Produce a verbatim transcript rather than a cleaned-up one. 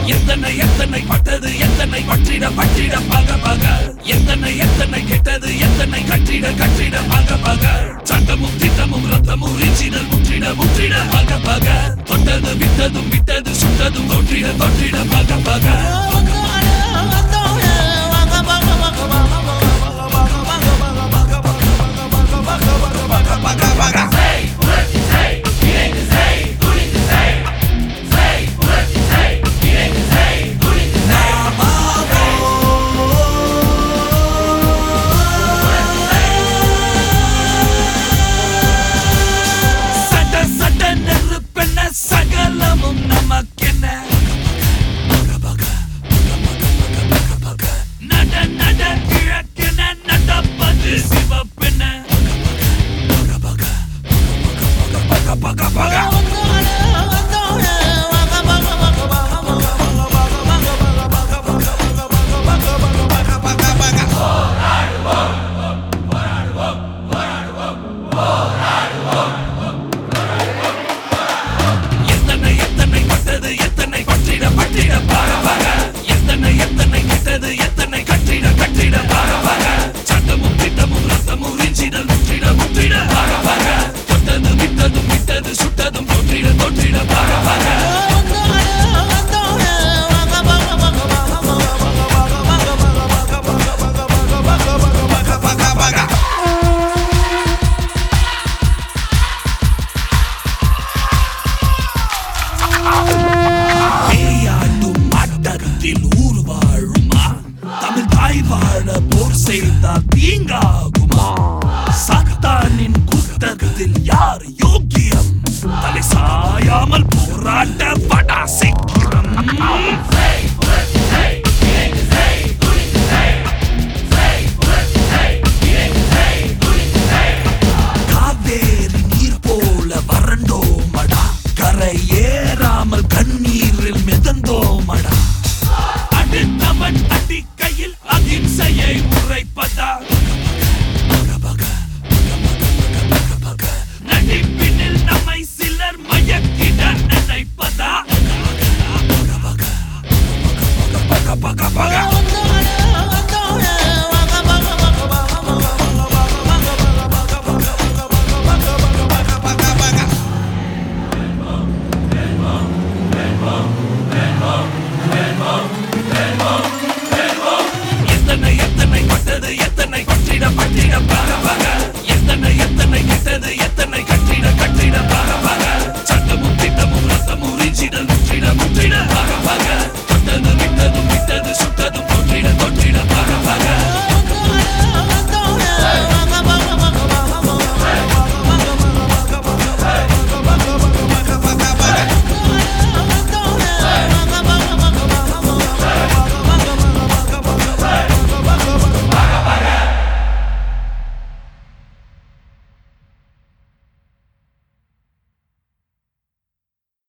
எத்தனை எத்தனை பட்டது எத்தனை பற்றிட பற்றிட பக பக எத்தனை எத்தனை கெட்டது எத்தனை கற்றிட கற்றிட பக பக சட்டமும் திட்டமும் ரத்தமும் ரிச்சிடல் முற்றிட முற்றிட பக பக தொட்டது விட்டதும் விட்டது சுட்டதும் தொற்றிட தொற்றிட பக பக சகலமும் நமக்கென்ன நட நட கிழக்கென நடப்பது சிவப்பென எத்தனை பற்றிட பற்றிட பாக பாக எத்தனை எத்தனை கெட்டது எத்தனை கற்றிட கற்றிட பாக பாக சட்டமும் திட்டமும் ரத்தமும் ரிச்சிடல் முற்றிட முற்றிட பாக பாக தொட்டது விட்டதும் விட்டது சுட்டதும் தொற்றிட தொற்றிட பாக பாக ஊர் வாழுமா தமிழ் தாய் வாழ போர் செய்தால் தீங்காகுமா சத்தானின் கூட்டத்தில் யார் யோக்கியம் தலை சாயாமல் போராட்ட படா சிக்கிரம் காவேரி நீர் போல வறண்டோமடா கரை ஏறாமல் கண்ணீரில் மிதந்தோமடா நமன் அடிக்கையில் அகிம்சையை உரைப்பதா நடிப்பினில் நம்மை சிலர் மயக்கிட நினைப்பதா Venmo, Venmo, Venmo, Venmo.